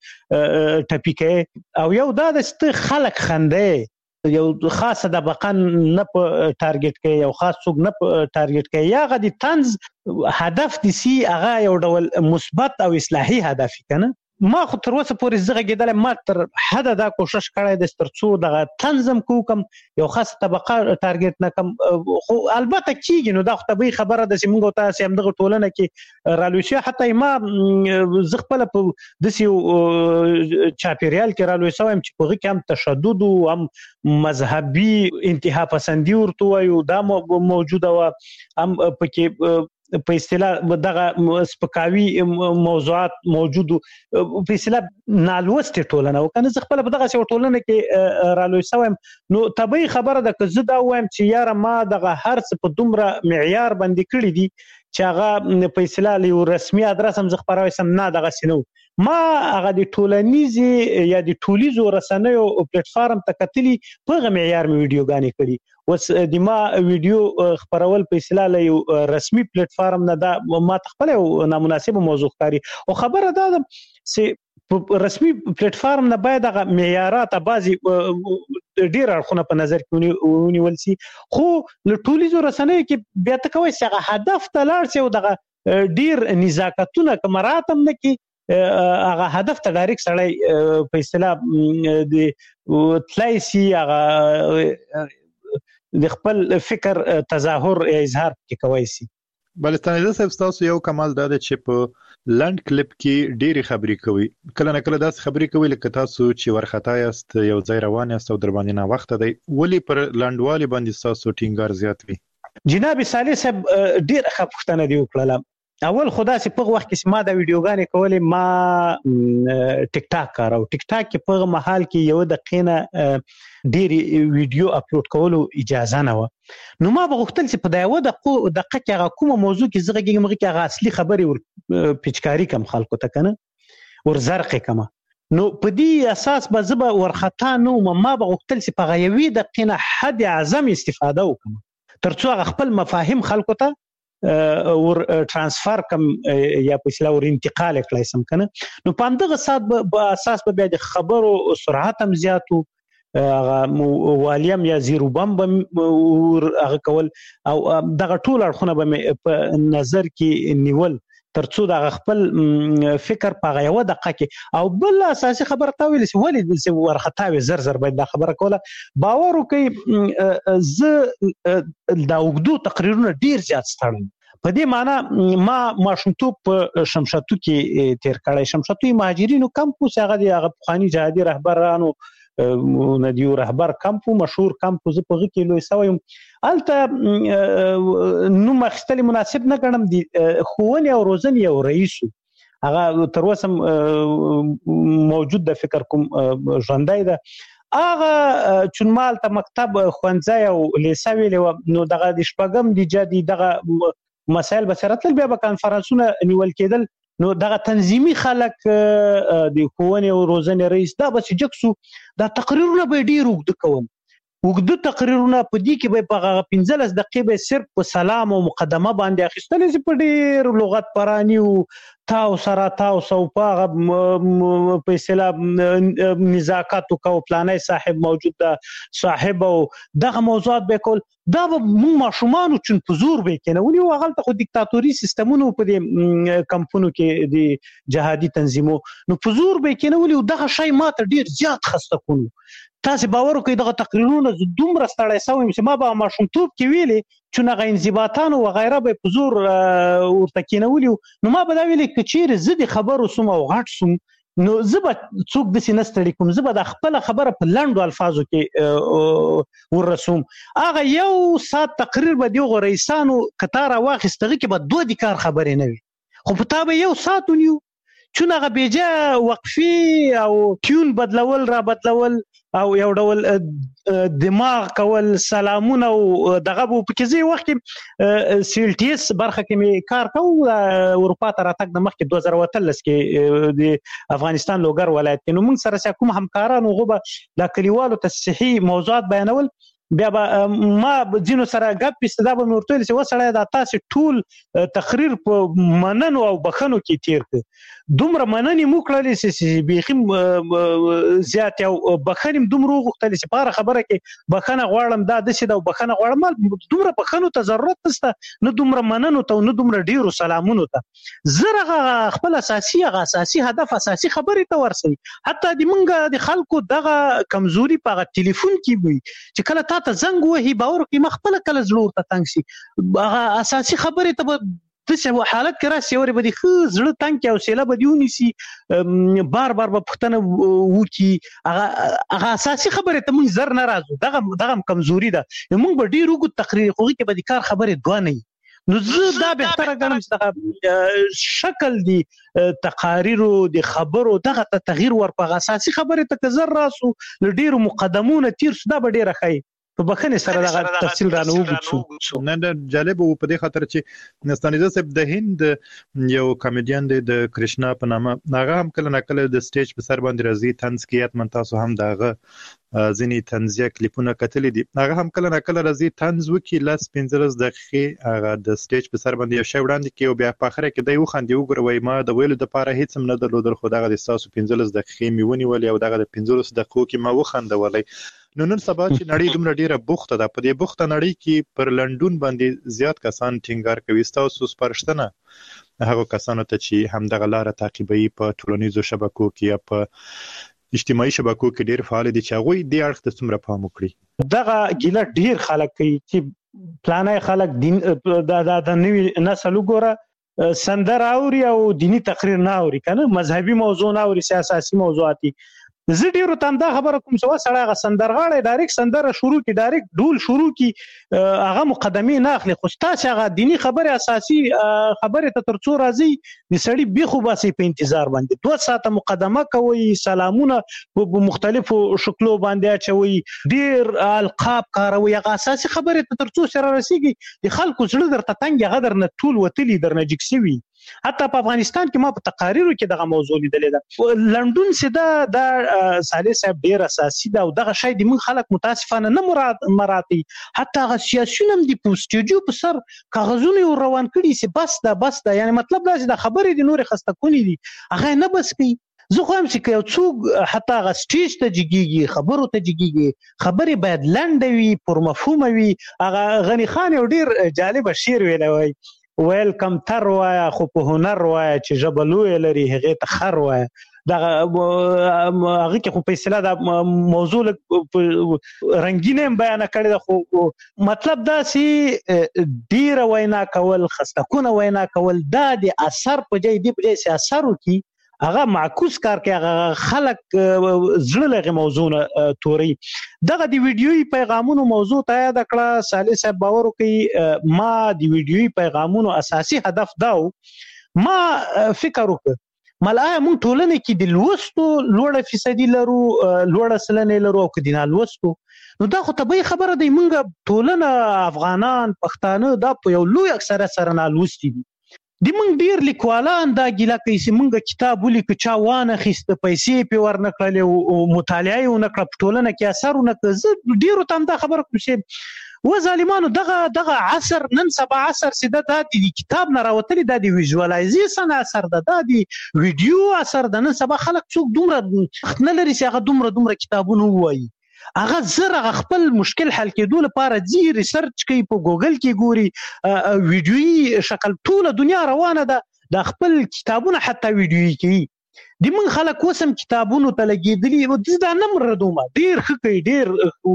ټپیکه او یو دا د خلک خنده یو خاصه د بقن نه په ټارګټ کې یو خاص څوک نه په ټارګټ کې یا غدي تنز هدف دي سي هغه یو ډول مثبت او اصلاحي هدف کنه ما خو تر اوسه پورې زغه کېدل ما تر حد دا کوشش کړی د سترڅو دغه تنظیم کوم یو خاصه طبقه ټارګټ نه کم خو البته کیږي نو دا خو طبيعي خبره ده چې موږ تاسو هم دغه ټولنه کې رالوشي حتی ما زغپل په دسي چاپیریال کې رالوشي وایم چې په کې هم تشدد او هم مذهبي انتها پسندي ورته وایو دا موجوده و هم پکې په اصطلاح دغه سپکاوي موضوعات موجود په اصطلاح نالوستي ټولنه وکنه زه خپل په دغه ټولنه کې رالوي سوم نو طبيعي خبره ده که زه دا وایم چې یاره ما دغه هر څه په دومره معیار باندې کړی دي چې هغه په اصطلاح یو رسمي ادرس هم زه خبروي سم نه دغه سينو ما هغه د ټولنیزي یا د ټولیزو رسنیو پلیټ فارم ته کتلی په معیار مې ویډیوګانې کړي وس د ما ویډیو خبرول په اصطلاح یو رسمي پلیټ فارم نه دا ما تخپل یو نامناسبه موضوع ښکاري او خبره دا ده چې رسمي پلیټ فارم نه باید هغه معیارات بعضي ډیر اړخونه په نظر کې ونیول شي خو له ټولیزو رسنیو کې بیا ته کوي چې هغه هدف ته لاړ شي او دغه ډیر نزاکتونه کمراتم نه کې هغه هدف ته ډایرکټ سړی په اصطلاح د تلایسي هغه د خپل فکر تظاهر یا اظهار کې کوي سي بلستانیزه صاحب تاسو یو کمال دا چې په لند کلیپ کې ډېری خبرې کوي کله نه کله داس خبرې کوي لکه تاسو چې ورختا یاست یو ځای روان یاست او در باندې نه وخت دی ولی پر لندوالي باندې تاسو ټینګار زیات وي جناب صالح صاحب ډېر خپختنه دی وکړه اول خدا سي په وخت کې ما دا ویډیوګانې کولې ما ټیک ټاک کارو ټیک ټاک کې په محل کې یو دقیقه ډېری ویډیو اپلوډ کولو اجازه نه و نو ما بغوښتل چې په دا یو دقیقه دقیقه کې کومه موضوع کې زغه کې مګه کې اصلي خبري ور پچکاری کم خلکو ته کنه ور زرق کما نو په دې اساس به زبا ورختا نو ما بغوښتل چې په غیوي دقیقه حد اعظم استفاده وکم ترڅو خپل مفاهیم خلکو ته ور ترانسفر کم یا په اصطلاح ور انتقال کړای سم کنه نو په دغه سات په اساس به د خبرو سرعت هم زیاتو هغه والیم یا زیرو بم هغه کول او دغه ټول اړخونه به په نظر کې نیول ترڅو د خپل فکر په یو دقیقه کې او بل اساسي خبره تا ویل چې ولې د ورختاوي زر زر باید دا خبره کوله باور وکي ز دا وګدو تقریرونه ډیر زیات ستړم په دې معنی ما ماشومتوب په شمشاتو کې تیر کړی شمشاتو مهاجرینو کمپوس هغه د افغاني جهادي رهبرانو ندیو رهبر کمپو مشهور کمپو زه په کې لوي سویم الته نو مخستلي مناسب نه ګڼم دي خوونی او روزنی او رئیس هغه تر اوسه موجود د فکر کوم ژوندای ده هغه چونمال ته مکتب خوانځای او لیساوی له نو دغه د شپږم د جدي دغه مسائل بصیرت بیا په کانفرنسونه نیول کېدل نو دغه تنظیمي خلک د کوونی او روزنی رئیس دا بس جکسو دا تقریرونه به ډیر وګد کوم وګدو تقریرونه په دې کې به په پنځلس دقیقې به صرف په سلام او مقدمه باندې اخیستل شي په ډېر لغت پرانی او تاو سره تاو سو په په اصطلاح نزاکت او پلانای صاحب موجود ده صاحب او دغه موضوعات به کول دا به موږ ماشومان چون په زور به کنه ونی وغلطه خو دیکتاتوري سیستمونو په دې کمپونو کې د جهادي تنظیمو نو په زور به کنه ونی دغه شی ماته ډیر زیات خسته کونو تاسو باور وکړئ دغه تقریرونه دومره ستړی شوم چې ما به ماشومتوب کې ویلي چې نه انضباطان او غیره به په زور ورته کېنولي نو ما به دا ویلي چې چیرې زه د خبرو سوم او غټ سوم نو زه به څوک داسې نه ستړي کوم زه به د خپله خبره په لنډو الفاظو کې ورسوم هغه یو ساعت تقریر به دغو رئیسانو که تا راواخیست هغې کې به دوه د کار خبرې نه وي خو په تا به یو ساعت ونیو چون هغه بیجا وقفي او ټیون بدلول را بدلول او یو ډول دماغ کول سلامونه او دغه په کیږي وخت سیل ټی اس برخه کې می کار کوم اروپا ته راتګ د مخکې دوه زره وتلس کې د افغانستان لوګر ولایت کې نو موږ سره کوم همکاران غوبه د کلیوالو تصحیح موضوعات بیانول بیا به ما ځینو سره ګپ پیسته به مې ورته ویل چې وسړی دا تاسې ټول تقریر په مننو او بخښنو کې تیر کړ دومره مننې مو کړلې چې بیخي زیات او بخښنې م دومره وغوښتلې چې په هره خبره کې بخښنه غواړم دا داسې ده او بخښنه غواړم ما دومره بخښنو ته ضرورت نشته نه دومره مننو ته نه دومره ډیرو سلامونو ته زه هغه خپل اساسي هغه اساسي هدف اساسي خبرې ته ورسوي حتی د موږ د خلکو دغه کمزوري په هغه ټلیفون کې وي چې کله تا ته زنګ وهي باور کې مخبل کله زړه ورته تنګ شي هغه اساسي خبرې ته به داسې حالت کې راشي ورې به د ښه زړه تنګ کې حوصله به دې ونیسي بار بار به پوښتنه وکړي هغه هغه اساسي خبرې ته موږ زر نه راځو دغه دغه کمزوري ده موږ به ډېر اوږد تقریر خو هغې کې به د کار خبرې دوه نه وي نو زه دا بهتره ګڼم چې دغه شکل دی تقاریرو د خبرو دغه ته تغییر ورپغه اساسي خبرې ته که زر راسو له ډېرو مقدمونه تیر سو دا به ډېره ښایي په بخښنې سره دغه تفصیل رانه وګورو نه نه جالب و په دې خاطر چې ستانیزه صاحب د هند یو کامیډین دی د کرشنا په نامه هغه هم کله نه کله د سټیج په سر باندې راځي طنز کوي حتما تاسو هم دغه ځینې طنزیه کلیپونه کتلي دي هغه هم کله نه کله راځي طنز وکړي لس پنځلس دقیقې هغه د سټیج په سر باندې یو شی وړاندې کوي او بیا په اخره کې دی وخاندي وګوره وایي ما د ویلو دپاره هېڅ هم نه درلودل خو دغه د ستاسو پنځلس دقیقې مې ونیولې او دغه د پنځلسو دقیقو کې ما وخندولی نو نن سبا چې نړۍ دومره ډیره بوخته ده په دې بوخته نړۍ کې پر لنډون باندې زیات کسان ټینګار کوي ستاسو سپارښتنه هغه کسانو ته چې همدغه لاره تعقیبوي په ټولنیزو شبکو کې یا په اجتماعي شبکو کې ډیر فعال دي چې هغوی دې اړخ ته څومره پام وکړي دغه ګیله ډیر خلک کوي چې پلانای خلک دین د د نوې نسل وګوره سندر اوري او دینی تقریر نه اوري کنه مذهبي موضوع نه اوري سیاسي موضوعاتي زه ډیرو ته همدا خبره کوم چې وسړی هغه سندرغاړی ډایرکټ سندره شروع کړي ډایرکټ ډول شروع کړي هغه مقدمې نه اخلي خو ستاسې هغه دیني خبرې اساسي خبرې ته تر څو راځي د سړي بیخ وباسئ په انتظار باندې دوه ساعته مقدمه کوئ سلامونه په مختلفو شکلو باندې اچوئ ډیر القاب کاروئ هغه اساسي خبرې ته تر څو سره رسېږي د خلکو زړه درته تنګ هغه درنه ټول وتلي درنه جګ سوي حتی په افغانستان کې ما په تقاریرو کې دغه موضوع لیدلې ده لندن سده د صالح صاحب ډیر اساسي ده او دغه شی د موږ خلک متاسفانه نه مراد مراتي حتی هغه سیاسيون هم د پوسټیجو په سر کاغذونه روان کړي چې بس ده بس ده یعنی مطلب دا چې د خبرې د نور خسته کونی دي هغه نه بس کوي زه خو هم چې یو څوک حتی هغه سټیج ته جګیږي خبرو ته جګیږي خبرې باید لنډه وي پر مفهومه وي هغه غنی خان یو ډیر جالب شعر ویلی وای ویل کم تر وایه خو په هنر وایه چې ژبه لویه لري هغې ته خر وایه دغه هغې کې خو په اصطلاح دا موضوع رنګینه هم بیانه کړې ده خو مطلب داسې ډیره وینا کول خستکونه وینا کول دا د اثر په ځای دی په ځای چې اثر وکړي هغه معکوس کار کوي هغه خلک زړه لغې موضوع نه توري دغه د ویډیوي پیغامونو موضوع ته یاد کړه صالح صاحب باور وکړي ما د ویډیوي پیغامونو اساسي هدف دا ما فکر وکړ ملای مونږ ټولنه کې د لوستو لوړه فیصدي لرو لوړه سلنه لرو او کې د لوستو نو دا خو طبيعي خبره دی مونږ ټولنه افغانان پښتانه دا په یو لوی اکثریت سره نه لوستي دي د موږ ډیر لیکوالان دا ګیله کوي چې موږ کتاب ولیکو چا وانه خسته پیسې په ورنه کړلې او مطالعه یې ونه کړه په ټولنه کې اثر ونه کړ. زه ډیرو ته دا خبره کوم چې و ظالمانو دغه دغه عصر نن سبا عصر سیده دا د کتاب نه راوتلی دا د ویژوالایزیشن اثر ده دا د ویډیو اثر ده. نن سبا خلک څوک دومره وخت نه لري چې هغه دومره دومره کتابونه ووایي. هغه زره خپل مشکل حل کېدو لپاره ځي ریسرچ کوي په ګوګل کې ګوري ویډیوي شکل ټوله دنیا روانه ده د خپل کتابونه حتی ویډیوي کوي. د من خلک وسم کتابونو ته لګېدلي دا نه مردومه ډېر ښه کوي ډېر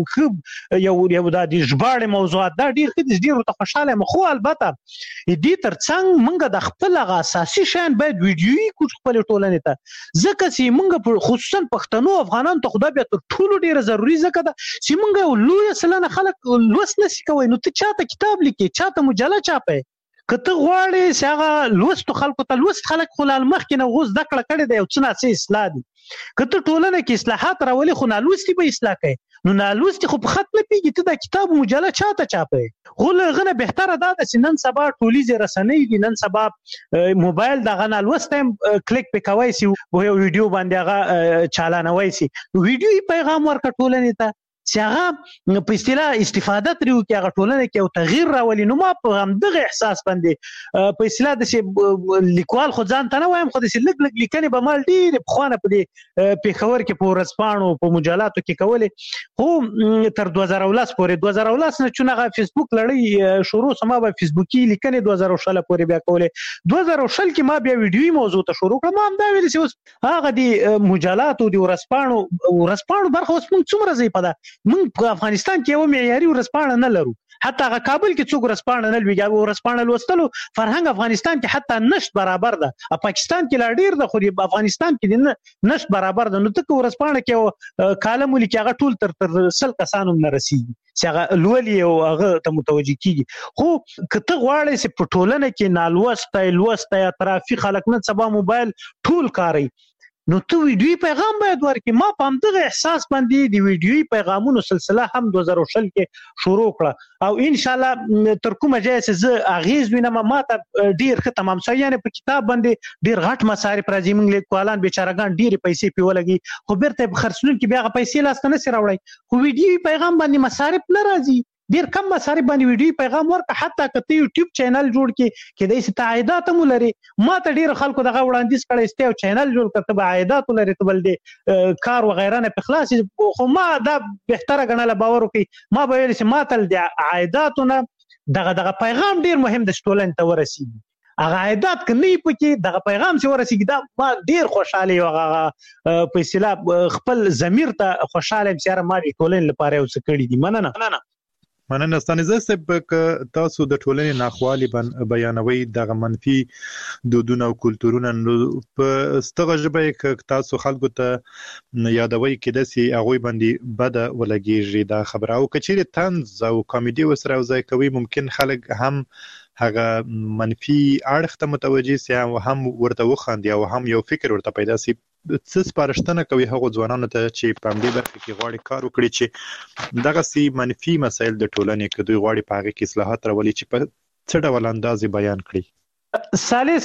ښه یو یو دا د ژباړې موضوعات دا ډېر ښه دي ډېرو ته خوشحاله یم. خو البته دې تر څنګ موږ د خپل هغه اساسي شیان باید ویډیوي کړو خپلې ټولنې ته ځکه چې موږ خصوصا پښتنو افغانانو ته خو دا بیا تر ټولو ډېره ضروري ځکه ده چې موږ یو لویه سلنه خلک لوست نشي کوی. نو ته چاته کتاب لیکې چاته مجله چاپې که ته غواړې چې هغه لوستو خلکو ته لوست خلک خو لا مخکې نه اوس زده کړه کړې ده یو څه ناڅه اصلاح دي. که ته ټولنه کې اصلاحات راولې خو نالوستي به اصلاح کوي. نو نالوستي خو په خط نه پیږي ته دا کتاب مجله چاته چاپې. خو له هغه نه بهتره دا ده چې نن سبا ټولیزې رسنۍ دي نن سبا موبایل دغه نالوستی هم کلیک پې کوی سي په یو ویډیو باندې هغه چالانوی سي ویډیوي پیغام ورکړه ټولنې ته چې هغه په اصطلاح استفاده ترې وکړي هغه ټولنه کې یو تغییر راولي. نو ما په همدغه احساس باندې په اصطلاح داسې لیکوال خو ځان ته نه وایم خو داسې لږ لږ لیکنې به ما ډېرې پخوانه په دې پېښور کې په ورځپاڼو په مجلاتو کې کولې خو تر دوه زره ولس پورې دوه زره ولس نه چون هغه فیسبوک لړۍ شروع سما به فیسبوکي لیکنې دوه زره شل پورې بیا کولې. دوه زره شل کې ما بیا ویډیوي موضوع ته شروع کړم. ما هم دا ویلې چې اوس هغه د مجلاتو د ورځپاڼو ورځپاڼو برخه اوس موږ څومره ځای په ده موږ په افغانستان کې یو معیاري ورځپاڼه نه لرو. حتی هغه کابل کې څوک ورځپاڼه نه لوي ورځپاڼه لوستلو فرهنګ افغانستان کې حتی نشت برابر ده. پاکستان کې لا ډیر ده خو افغانستان کې نشت برابر ده. نو ته ورځپاڼه کې کالم ولیکي هغه ټول تر تر سل کسانو نه رسیږي چې هغه لولي او هغه ته متوجه کیږي. خو که ته غواړې چې په ټولنه کې نالوستی لوستی اطرافي خلک نن سبا موبایل ټول کاروي نو ته ویډیوي پیغام باید ورکړي. ما په همدغه احساس باندې د ویډیوي پیغامونو سلسله هم دوه زره شل کې شروع کړه او ان شاء الله تر کومه ځای چې زه اغیز وینم ما ته ډیر ښه تمام شوی. یعنې په کتاب باندې ډیر غټ مصارف راځي. موږ لیکوالان بیچارهګان ډیرې پیسې پې ولګي خو بیرته په خرڅلونکي بیا هغه پیسې لاسته نشي راوړی. خو ویډیوي پیغام باندې مصارف نه راځي ډیر کم مصارف باندې ویډیو پیغام ورکړه. حتی که ته یوټیوب چینل جوړ کړي کېدای شي ته عایدات هم ولري. ما ته ډیرو خلکو دغه وړاندیز کړی چې یو چینل جوړ کړه ته به عایدات ولري ته بل د کار وغیره نه پې خلاص شي. خو ما دا بهتره ګڼله باور وکړي ما به ویل چې ما ته د عایداتو نه دغه دغه پیغام ډیر مهم دی چې ټولنې ته ورسیږي. هغه عایدات که نه وي پکې دغه پیغام چې ورسیږي دا ما ډیر خوشحاله یم. هغه په اصطلاح خپل ضمیر ته خوشحاله یم چې یاره ما د ټولنې لپاره یو څه کړي دي. مننه مننه ستانیزه صاحب که تاسو د ټولنې ناخوالي بیانوي دغه منفي دودونه او کلتورونه نو په ستغه ژبه کې تاسو خلکو ته یادوي کېدای شي هغوی باندې بده ولګېږي دا خبره او که چیرې طنز او کامیډي ورسره یوځای کوي ممکن خلک هم هغه منفي اړخ ته متوجه سي او هم ورته وخاندي او هم یو فکر ورته پیدا سي. څه سپارښتنه کوي هغو ځوانانو ته چې په همدې برخه کې غواړي کار وکړي چې دغسې منفي مسایل د ټولنې که دوی غواړي په هغې کې اصلاحات راولي چې په څه ډول انداز یې بیان کړي؟ صالح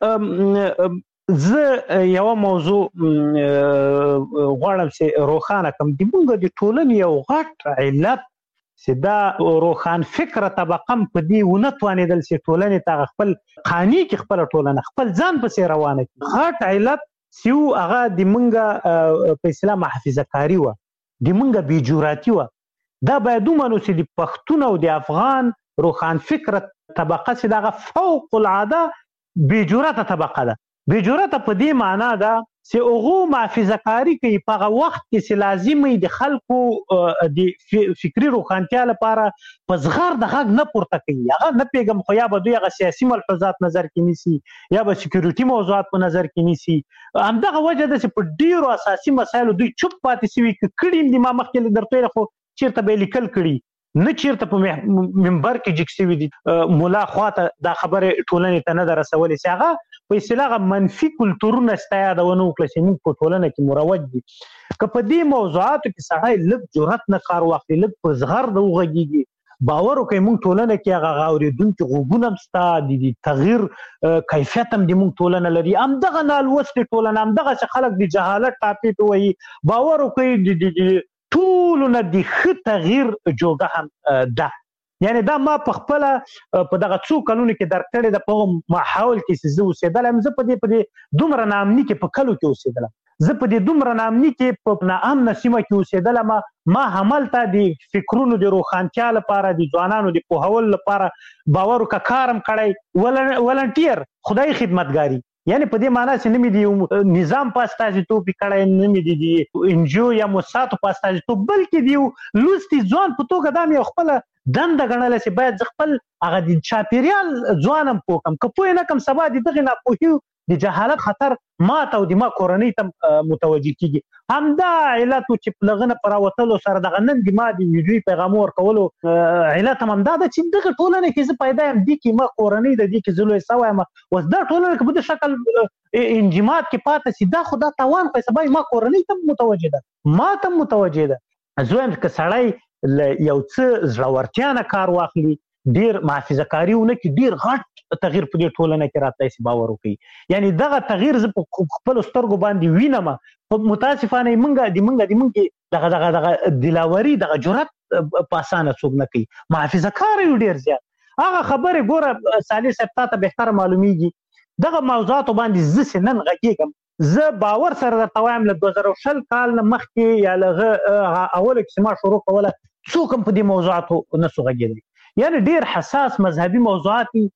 صاحب زه یوه موضوع غواړم چې روښانه کړم. د موږ د ټولنې یو غټ علت چې دا روښان فکره طبقه هم په دې ونه توانېدل چې ټولنې ته خپل قانع کړي خپله ټولنه خپل ځان پسې روانه کړي. غټ علت سیو هغه د منګه په اصطلاح محافظه کاری و د منګه بیجوراتي و. دا باید ومنو چې د پښتون او د افغان روښان فکره طبقه چې دغه فوق العاده بیجورته طبقه ده. بیجورته په دې معنا ده چې هغه محافظه کاری کوي په هغه وخت کې چې لازمي د خلکو د فکری روښانتیا لپاره په زغر د غږ نه پورته کوي. هغه نه پیغام خو یا به دوی هغه سیاسي ملحوظات نظر کې نیسي یا به سکیورټي موضوعات په نظر کې نیسي. همدغه وجه ده چې په ډیرو اساسي مسایلو دوی چوپ پاتې شوي که کړي دي. ما مخکې درته خو چیرته به لیکل کړي نه چیرته په منبر کې جګ شوي دي. مولا خواته دا خبرې ټولنې ته نه ده رسولې چې هغه په اصطلاح منفي کلتورونه ستا یادونه وکړه چې موږ په ټولنه کې مروج دي. که په دې موضوعاتو کې سړی لږ جرأت نه کار واخلي لږ په زغر د وغږېږي باور وکړي موږ ټولنه کې هغه اورېدونکي غوږونه هم شته، د تغییر کیفیت هم د موږ ټولنه لري. همدغه نالوستې ټولنه، همدغسې خلک د جهالت ټاپې ته وایي، باور وکړئ د ټولو نه د ښه تغییر جوګه هم ده. یعنی دا ما په خپله په دغه څو کلونو کې درک کړې ده. په هغه ماحول کې چې زه اوسېدلم، زه په دې په دې دومره ناامني کې په کلو کې اوسېدلم، زه په دې دومره ناامني کې په ناامنه سیمه کې اوسېدلم. ما هملته د فکرونو د روښانتیا لپاره، د ځوانانو د پوهولو لپاره باور وکړه کار هم کړی، ولنټیر خدای خدمتګاري. یعنی په دې معنی چې نه مې د نظام په استازیتوب کړی، نه مې د انجیو یا موسساتو په استازیتوب، بلکې د یو لوستي ځوان په توګه دا مې یو خپله دنده ګڼله چې باید زه خپل هغه د چاپېریال ځوان هم پوه کړم. که پوه نه کړم، سبا د دغې ناپوهي د جهالت خطر ما ته او د ما کورنۍ ته متوجه کېږي. همدا علت و چې له هغه نه په راوتلو سره دغه نن د ما د ویډیوي پیغامو ورکولو علت هم همدا ده چې دغه ټولنه کې زه پیدا یم، دې کې ما کورنۍ ده، دې کې زه لوی سوی یم. اوس دا ټولنه که په دې شکل انجماد کې پاتې شي، دا خو دا تاوان خو سبا ما کورنۍ ته متوجه ده، ما ته متوجه ده. زه وایم که سړی له یو څه زړورتیا نه کار واخلي، ډېر محافظه کاري ونه کړي، ډېر غټ تغییر په دې ټولنه کې راتلی شي، باور وکړي. یعنی دغه تغییر زه په خپلو سترګو باندې وینم. متاسفانه موږ د موږ د موږ دغه دغه دغه دلاوري، دغه جرأت په اسانه څوک نه کوي، محافظه کار یو ډېر زیات. هغه خبرې ګوره صالح صاحب تا ته بهتره معلومیږي، دغه موضوعاتو باندې زه چې نن غږېږم، زه باور سره درته وایم له دوه زره شل کال نه مخکې یا له هغه اوله چې ما شروع کوله، څوک هم په دې موضوعاتو نه سو غږېدلی. یعنې ډېر حساس مذهبي موضوعات دي،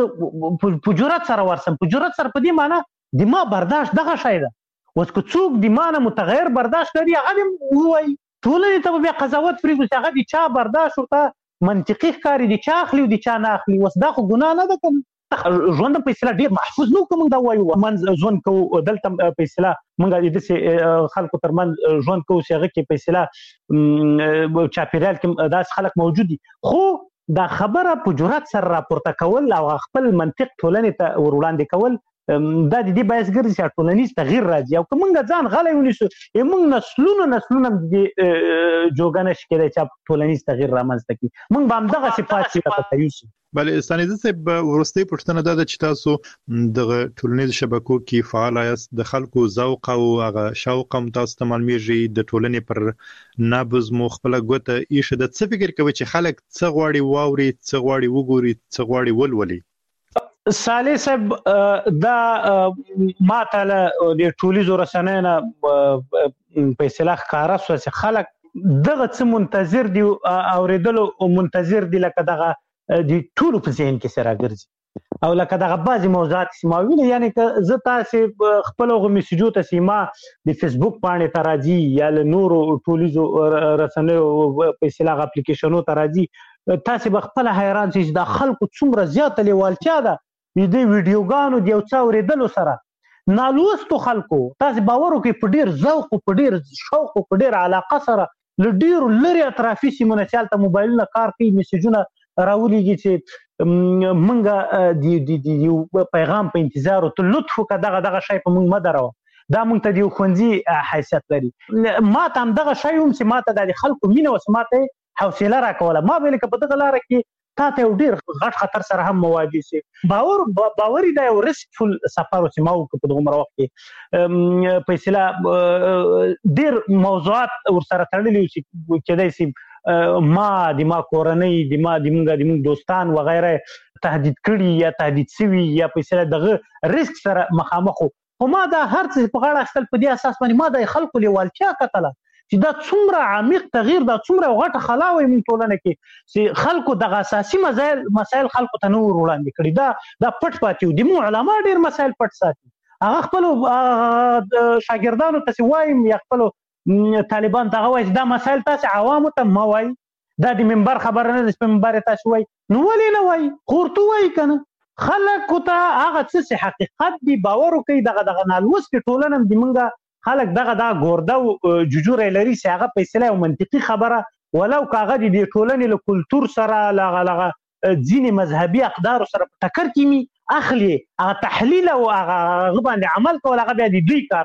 زه په جرأت سره ورسم. په جرأت سره په دې معنی د ما برداشت دغه شی ده. اوس که څوک د ما نه متغیر برداشت لري، هغه دې ووایي، ټولنې ته به بیا قضاوت پرېږدو چې هغه د چا برداشت ورته منطقي ښکاري، د چا اخلي او د چا نه اخلي. اوس دا خو ګناه نه ده که ژوند په اصطلاح ډېر محفوظ نه و، که موږ دا ووایو منځ ژوند کوو. دلته په اصطلاح موږ د داسې خلکو ترمنځ ژوند کوو چې هغه کې په اصطلاح چاپېریال کې داسې خلک موجود دي. خو دا خبره په جرأت سره راپورته کول او خپل منطق ټولنې ته ور وړاندې کول، دا د دې باعث ګرځي چې ټولنیز تغییر راځي. او که موږ ځان غلی ونیسو، موږ نسلونه نسلونه د دې جوګه نشي کېدی چې ټولنیز تغییر رامنځته کړي. موږ به همدغسې پاتې شو لکه یوسو. بله ستانیزه صاحب، وروستۍ پوښتنه دا ده چې تاسو دغه ټولنیزو شبکو کې فعال یاست، د خلکو ذوق او هغه شوق هم تاسو ته معلومیږي، د ټولنې پر نبض مو خپله ګوته ایښې ده. څه فکر کوئ چې خلک څه غواړي واوري، څه غواړي وګوري، څه غواړي ولولي؟ صالح صاحب، دا ما ته له د ټولیزو رسنیو نه په اصطلاح ښکاره شوه چې خلک دغه څه منتظر دي، اورېدلو منتظر دي، لکه دغه د ټولو په ذهن کې سره ګرځي، او لکه دغه بعضې موضوعات چې ما ویني. یعنی که زه تاسې خپل هغو میسیجو ته چې ما د فیسبوک پاڼې ته راځي یا له نورو ټولیزو رسنیو په اصطلاح اپلیکیشنو ته راځي، تاسې به خپله حیران شئ چې دا خلکو څومره زیاته لیوالتیا ده د دې ویډیوګانو د یو څه اورېدلو سره. نالوستو خلکو تاسې باور وکړئ په ډېر ذوق او په ډېر شوق او په ډېر علاقه سره له ډېرو لرې اطرافي سیمو نه چې هلته موبایلونه کار کوي، میسیجونه راولیږي چې موږ د یو پیغام په انتظار او ته لطف وکړه دغه دغه شی په موږ مه دروه. دا موږ ته د یو ښوونځي حیثیت لري. ما ته همدغه شی هم چې ما ته دا د خلکو مینه وه چې ما ته یې حوصله راکوله. ما به لکه په دغه لاره کې تا ته یو ډېر غټ خطر سره هم مواجه شي. باور باوري دا یو ریسکفل سفر چې ما وکړ په دغومره وخت کې، په اصطلاح ډېر موضوعات ورسره تړلي وو چې کېدای شي ما د ما کورنۍ د ما د موږ د موږ دوستان وغیره تهدید کړي یا تهدید شوي یا په اصطلاح دغه ریسک سره مخامخ وو. خو ما دا هر څه په غاړه اخیستل په دې اساس باندې ما د خلکو لیوالتیا کتله چې دا څومره عمیق تغییر، دا څومره غټه خلا وایي موږ ټولنه کې چې خلکو دغه اساسي مسایل مسایل خلکو ته نه ور وړاندې کړي. دا دا پټ پاتې وو. د موږ علما ډېر مسایل پټ ساتي. هغه خپلو شاګردانو ته چې وایم یا خپلو طالبان ته هغه وایي چې دا مسایل تاسې عوامو ته مه وایي، دا د منبر خبره نه ده چې په منبر یې تاسې وایي. نو ولې نه وایي؟ خو ورته ووایي که نه. خلکو ته هغه څه چې حقیقت دي باور وکړي. دغه دغه نالوستې ټولنه هم د موږ خلک دغه دا ګورده او ججوره لري چې هغه په اصطلاح یو منطقي خبره ولو که هغه د دې ټولنې له کلتور سره له هغه ځینې مذهبي اقدارو سره په ټکر کې مي اخلي، هغه تحلیل او هغه باندې عمل کول هغه بیا د دوی کار ده.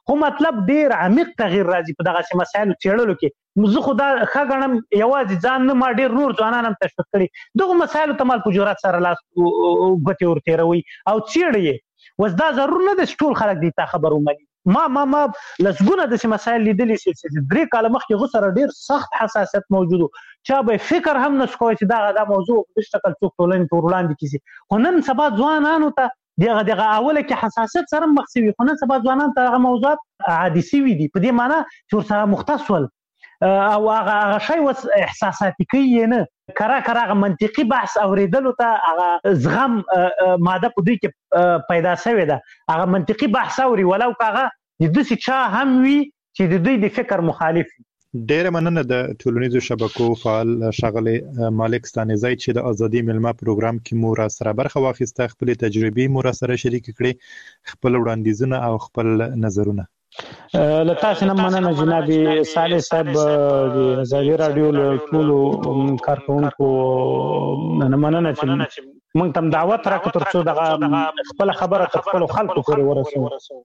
خو مطلب ډیر عمیق تغییر راځي په دغه مسایلو چیرلو کې زه خو دا ښه ګڼم یوازې ځان نه ما ډیر نور ځوانان هم تشویق کړي دغه مسایلو ته مال په جرأت سره لاس ګوتې ورتېروي او څېړي وس دا ضرور نه ده چې ټول خلک دې ته خبر ومني ما ما ما لسګونه د مسایل لیدلې چې درې کاله مخکې غوسره ډیر سخت حساسیت موجود چا به فکر هم نه کوي چې دا دا موضوع د شکل څوک ټولنې ته وړاندې کیږي خو نن سبا ځوانانو ته دغه دغه اوله کې حساسیت سره مخ شوي خو نن سبا ځوانان ته هغه موضوعات عادي شوي دي په دې معنی چې ورسره مختص ول او هغه شی وس احساساتي کوي نه کرا کرا منطقي بحث اوریدلو ته هغه زغم ماده په دې کې پیدا شوی ده هغه منطقي بحث اوري ولو کاغه د دې چا هم وي چې د دې د فکر مخالف ډېر مننه د ټولنیزو شبکو فعال ښاغلی مالک ستانیزی چې د ازادي ملما پروګرام کې مو را سره برخه واخیسته خپل تجربې مو را سره شریک کړې خپل وړاندیزونه او خپل نظرونه له تاسو نه مننه جناب صالح صاحب د ازادي رادیو له ټولو کارکونکو نه مننه چې موږ تم دعوت راکړو ترڅو دغه خپل خبره خپل خلکو پورې ورسوو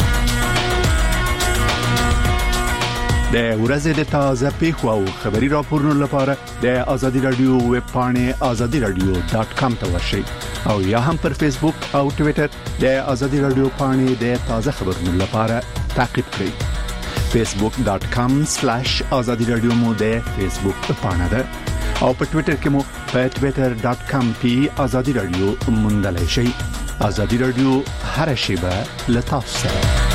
د ورځې د تازه پیښو او خبري راپورونو لپاره د ازادي رادیو ویب پاڼې ازادي رادیو ډاټ کام ته ورشئ او یا هم پر فیسبوک او ټوئیټر د ازادي رادیو پاڼې د تازه خبرونو لپاره تعقیب کړئ فیسبوک ډاټ کام سلیش ازادي رادیو مو د فیسبوک پاڼه ده او په ټوئیټر کې مو په ټوئیټر ډاټ کام پی ازادي رادیو موندلای شئ ازادي رادیو هر شی به لتاسو سره